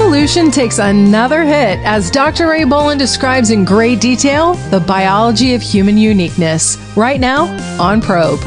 evolution takes another hit as Dr. Ray Bolin describes in great detail the biology of human uniqueness, right now on Probe.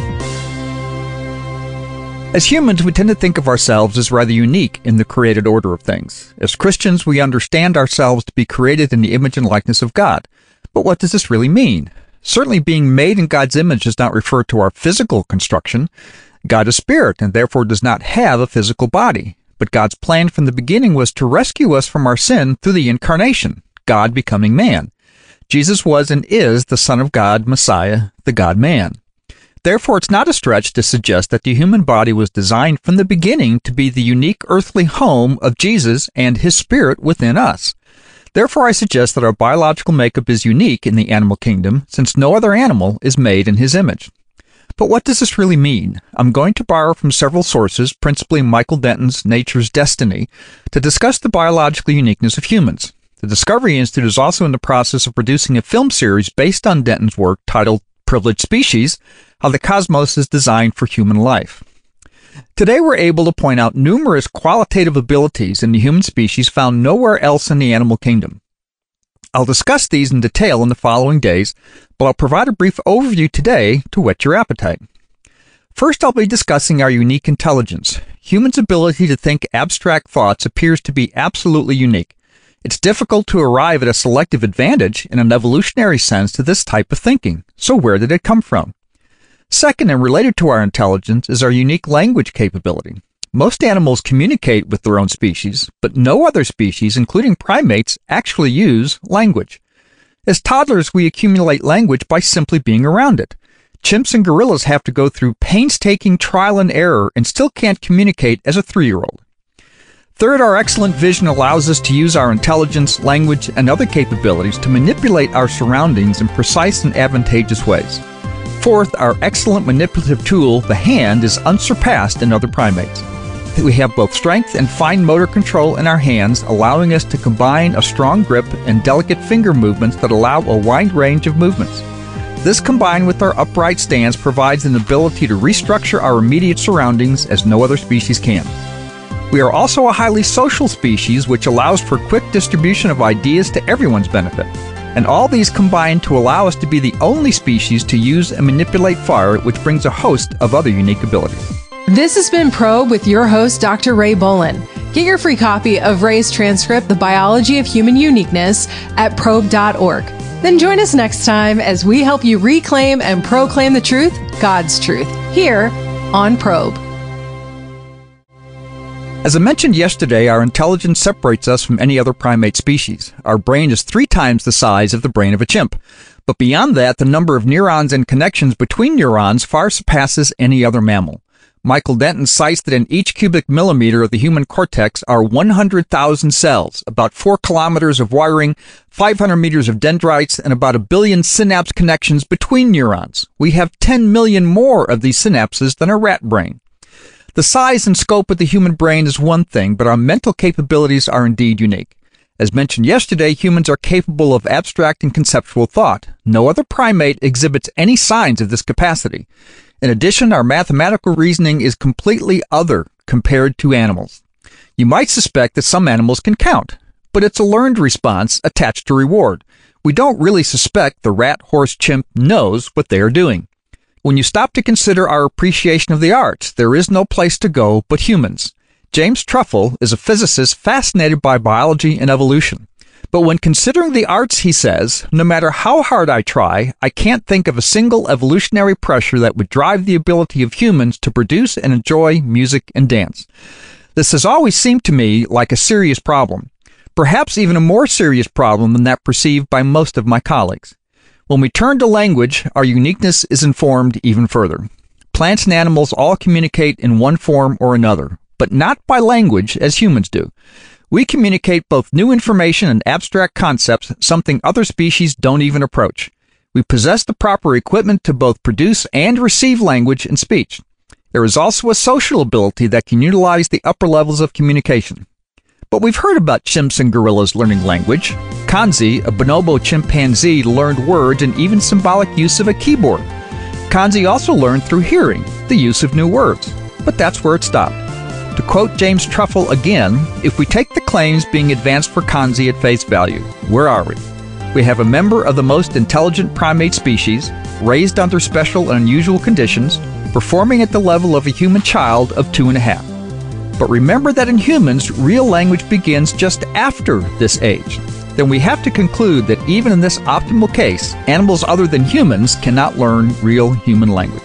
As humans, we tend to think of ourselves as rather unique in the created order of things. As Christians, we understand ourselves to be created in the image and likeness of God. But what does this really mean? Certainly, being made in God's image does not refer to our physical construction. God is spirit and therefore does not have a physical body. But God's plan from the beginning was to rescue us from our sin through the incarnation, God becoming man. Jesus was and is the Son of God, Messiah, the God-man. Therefore, it's not a stretch to suggest that the human body was designed from the beginning to be the unique earthly home of Jesus and his spirit within us. Therefore, I suggest that our biological makeup is unique in the animal kingdom, since no other animal is made in his image. But what does this really mean? I'm going to borrow from several sources, principally Michael Denton's Nature's Destiny, to discuss the biological uniqueness of humans. The Discovery Institute is also in the process of producing a film series based on Denton's work titled Privileged Species: How the Cosmos is Designed for Human Life. Today we're able to point out numerous qualitative abilities in the human species found nowhere else in the animal kingdom. I'll discuss these in detail in the following days, but I'll provide a brief overview today to whet your appetite. First, I'll be discussing our unique intelligence. Humans' ability to think abstract thoughts appears to be absolutely unique. It's difficult to arrive at a selective advantage in an evolutionary sense to this type of thinking. So where did it come from? Second, and related to our intelligence, is our unique language capability. Most animals communicate with their own species, but no other species, including primates, actually use language. As toddlers, we accumulate language by simply being around it. Chimps and gorillas have to go through painstaking trial and error and still can't communicate as a 3-year-old. Third, our excellent vision allows us to use our intelligence, language, and other capabilities to manipulate our surroundings in precise and advantageous ways. Fourth, our excellent manipulative tool, the hand, is unsurpassed in other primates. We have both strength and fine motor control in our hands, allowing us to combine a strong grip and delicate finger movements that allow a wide range of movements. This, combined with our upright stance, provides an ability to restructure our immediate surroundings as no other species can. We are also a highly social species, which allows for quick distribution of ideas to everyone's benefit. And all these combine to allow us to be the only species to use and manipulate fire, which brings a host of other unique abilities. This has been Probe with your host, Dr. Ray Bolin. Get your free copy of Ray's transcript, The Biology of Human Uniqueness, at probe.org. Then join us next time as we help you reclaim and proclaim the truth, God's truth, here on Probe. As I mentioned yesterday, our intelligence separates us from any other primate species. Our brain is 3 times the size of the brain of a chimp. But beyond that, the number of neurons and connections between neurons far surpasses any other mammal. Michael Denton cites that in each cubic millimeter of the human cortex are 100,000 cells, about 4 kilometers of wiring, 500 meters of dendrites, and about 1 billion synapse connections between neurons. We have 10 million more of these synapses than a rat brain. The size and scope of the human brain is one thing, but our mental capabilities are indeed unique. As mentioned yesterday, humans are capable of abstract and conceptual thought. No other primate exhibits any signs of this capacity. In addition, our mathematical reasoning is completely other compared to animals. You might suspect that some animals can count, but it's a learned response attached to reward. We don't really suspect the rat, horse, chimp knows what they are doing. When you stop to consider our appreciation of the arts, there is no place to go but humans. James Truffle is a physicist fascinated by biology and evolution. But when considering the arts, he says, no matter how hard I try, I can't think of a single evolutionary pressure that would drive the ability of humans to produce and enjoy music and dance. This has always seemed to me like a serious problem, perhaps even a more serious problem than that perceived by most of my colleagues. When we turn to language, our uniqueness is informed even further. Plants and animals all communicate in one form or another, but not by language as humans do. We communicate both new information and abstract concepts, something other species don't even approach. We possess the proper equipment to both produce and receive language and speech. There is also a social ability that can utilize the upper levels of communication. But we've heard about chimps and gorillas learning language. Kanzi, a bonobo chimpanzee, learned words and even symbolic use of a keyboard. Kanzi also learned through hearing, the use of new words. But that's where it stopped. To quote James Truffle again, if we take the claims being advanced for Kanzi at face value, where are we? We have a member of the most intelligent primate species, raised under special and unusual conditions, performing at the level of a human child of 2.5. But remember that in humans, real language begins just after this age. Then we have to conclude that even in this optimal case, animals other than humans cannot learn real human language.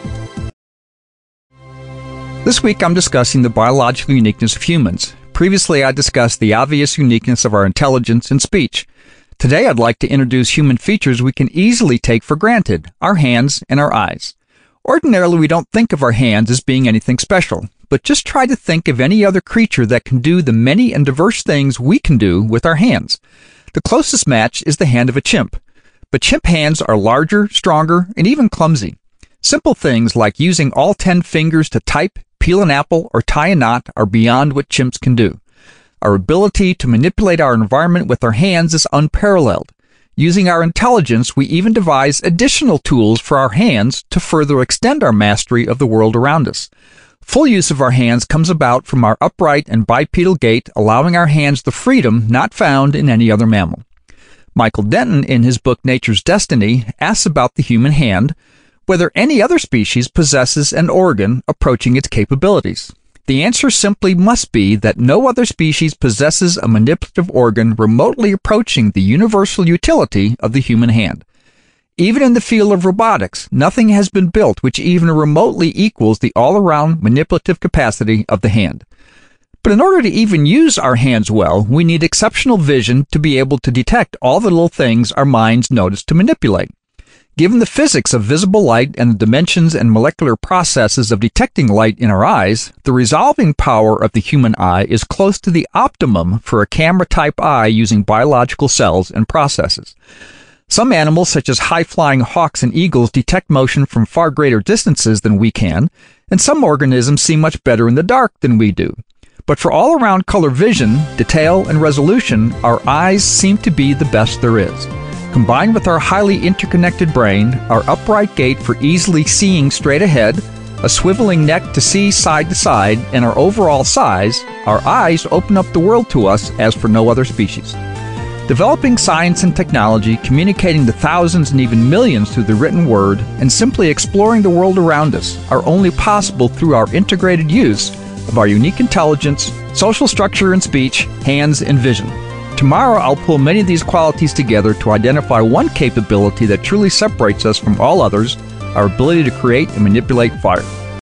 This week I'm discussing the biological uniqueness of humans. Previously I discussed the obvious uniqueness of our intelligence and speech. Today I'd like to introduce human features we can easily take for granted, our hands and our eyes. Ordinarily we don't think of our hands as being anything special, but just try to think of any other creature that can do the many and diverse things we can do with our hands. The closest match is the hand of a chimp. But chimp hands are larger, stronger, and even clumsy. Simple things like using all 10 fingers to type, peel an apple, or tie a knot are beyond what chimps can do. Our ability to manipulate our environment with our hands is unparalleled. Using our intelligence, we even devise additional tools for our hands to further extend our mastery of the world around us. Full use of our hands comes about from our upright and bipedal gait, allowing our hands the freedom not found in any other mammal. Michael Denton, in his book Nature's Destiny, asks about the human hand, whether any other species possesses an organ approaching its capabilities. The answer simply must be that no other species possesses a manipulative organ remotely approaching the universal utility of the human hand. Even in the field of robotics, nothing has been built which even remotely equals the all-around manipulative capacity of the hand. But in order to even use our hands well, we need exceptional vision to be able to detect all the little things our minds notice to manipulate. Given the physics of visible light and the dimensions and molecular processes of detecting light in our eyes, the resolving power of the human eye is close to the optimum for a camera-type eye using biological cells and processes. Some animals, such as high-flying hawks and eagles, detect motion from far greater distances than we can, and some organisms see much better in the dark than we do. But for all-around color vision, detail, and resolution, our eyes seem to be the best there is. Combined with our highly interconnected brain, our upright gait for easily seeing straight ahead, a swiveling neck to see side to side, and our overall size, our eyes open up the world to us as for no other species. Developing science and technology, communicating to thousands and even millions through the written word, and simply exploring the world around us are only possible through our integrated use of our unique intelligence, social structure and speech, hands and vision. Tomorrow I'll pull many of these qualities together to identify one capability that truly separates us from all others, our ability to create and manipulate fire.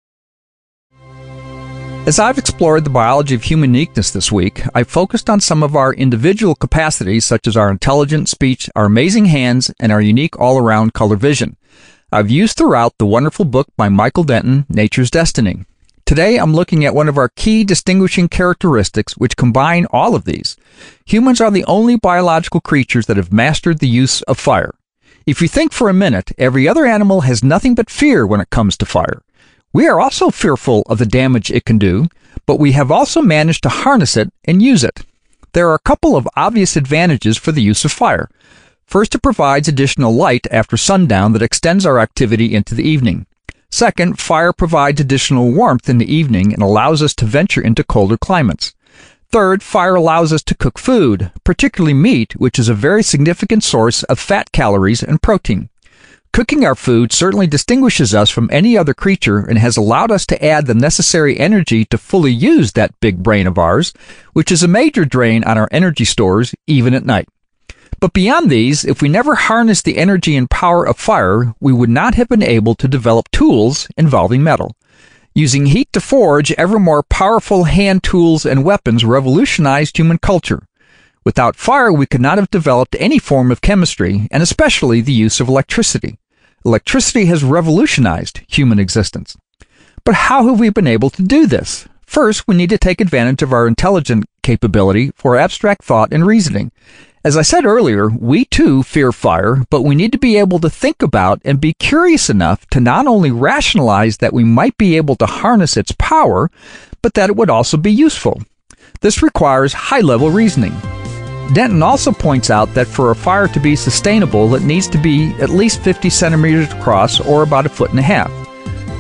As I've explored the biology of human uniqueness this week, I've focused on some of our individual capacities such as our intelligent speech, our amazing hands, and our unique all-around color vision. I've used throughout the wonderful book by Michael Denton, Nature's Destiny. Today, I'm looking at one of our key distinguishing characteristics which combine all of these. Humans are the only biological creatures that have mastered the use of fire. If you think for a minute, every other animal has nothing but fear when it comes to fire. We are also fearful of the damage it can do, but we have also managed to harness it and use it. There are a couple of obvious advantages for the use of fire. First, it provides additional light after sundown that extends our activity into the evening. Second, fire provides additional warmth in the evening and allows us to venture into colder climates. Third, fire allows us to cook food, particularly meat, which is a very significant source of fat calories and protein. Cooking our food certainly distinguishes us from any other creature and has allowed us to add the necessary energy to fully use that big brain of ours, which is a major drain on our energy stores, even at night. But beyond these, if we never harnessed the energy and power of fire, we would not have been able to develop tools involving metal. Using heat to forge ever more powerful hand tools and weapons revolutionized human culture. Without fire, we could not have developed any form of chemistry, and especially the use of electricity. Electricity has revolutionized human existence. But how have we been able to do this? First, we need to take advantage of our intelligent capability for abstract thought and reasoning. As I said earlier, we too fear fire, but we need to be able to think about and be curious enough to not only rationalize that we might be able to harness its power, but that it would also be useful. This requires high-level reasoning. Denton also points out that for a fire to be sustainable, it needs to be at least 50 centimeters across or about 1.5 feet.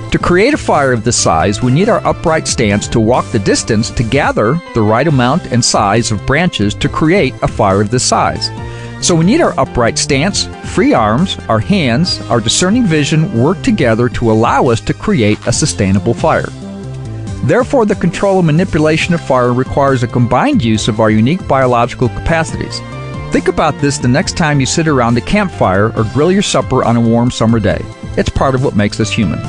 To create a fire of this size, we need our upright stance to walk the distance to gather the right amount and size of branches to create a fire of this size. So we need our upright stance, free arms, our hands, our discerning vision work together to allow us to create a sustainable fire. Therefore, the control and manipulation of fire requires a combined use of our unique biological capacities. Think about this the next time you sit around a campfire or grill your supper on a warm summer day. It's part of what makes us human.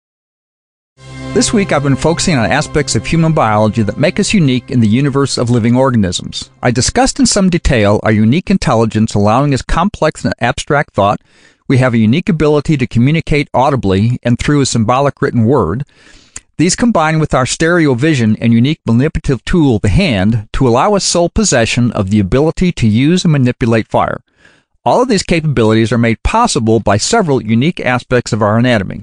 This week I've been focusing on aspects of human biology that make us unique in the universe of living organisms. I discussed in some detail our unique intelligence allowing us complex and abstract thought. We have a unique ability to communicate audibly and through a symbolic written word. These combine with our stereo vision and unique manipulative tool, the hand, to allow us sole possession of the ability to use and manipulate fire. All of these capabilities are made possible by several unique aspects of our anatomy.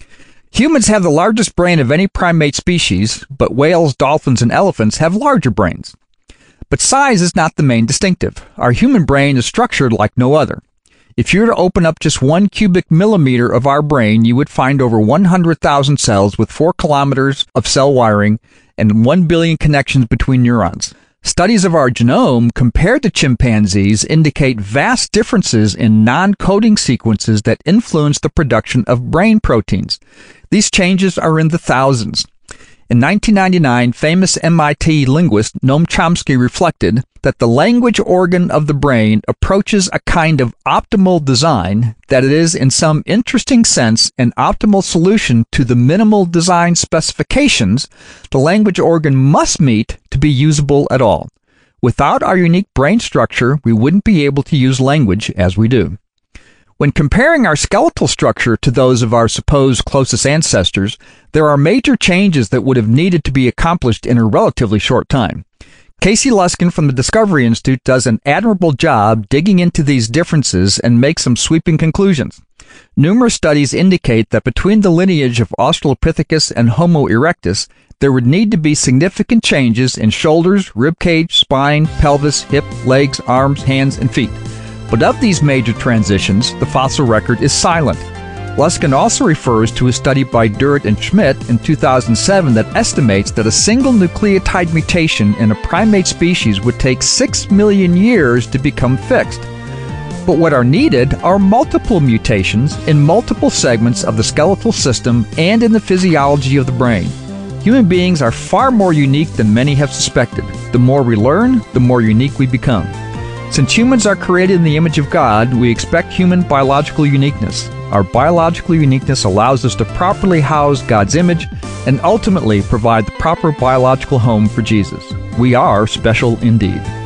Humans have the largest brain of any primate species, but whales, dolphins, and elephants have larger brains. But size is not the main distinctive. Our human brain is structured like no other. If you were to open up just 1 cubic millimeter of our brain, you would find over 100,000 cells with 4 kilometers of cell wiring and 1 billion connections between neurons. Studies of our genome compared to chimpanzees indicate vast differences in non-coding sequences that influence the production of brain proteins. These changes are in the thousands. In 1999, famous MIT linguist Noam Chomsky reflected that the language organ of the brain approaches a kind of optimal design, that it is in some interesting sense an optimal solution to the minimal design specifications the language organ must meet to be usable at all. Without our unique brain structure, we wouldn't be able to use language as we do. When comparing our skeletal structure to those of our supposed closest ancestors, there are major changes that would have needed to be accomplished in a relatively short time. Casey Luskin from the Discovery Institute does an admirable job digging into these differences and makes some sweeping conclusions. Numerous studies indicate that between the lineage of Australopithecus and Homo erectus, there would need to be significant changes in shoulders, ribcage, spine, pelvis, hip, legs, arms, hands, and feet. But of these major transitions, the fossil record is silent. Luskin also refers to a study by Durrett and Schmidt in 2007 that estimates that a single nucleotide mutation in a primate species would take 6 million years to become fixed. But what are needed are multiple mutations in multiple segments of the skeletal system and in the physiology of the brain. Human beings are far more unique than many have suspected. The more we learn, the more unique we become. Since humans are created in the image of God, we expect human biological uniqueness. Our biological uniqueness allows us to properly house God's image and ultimately provide the proper biological home for Jesus. We are special indeed.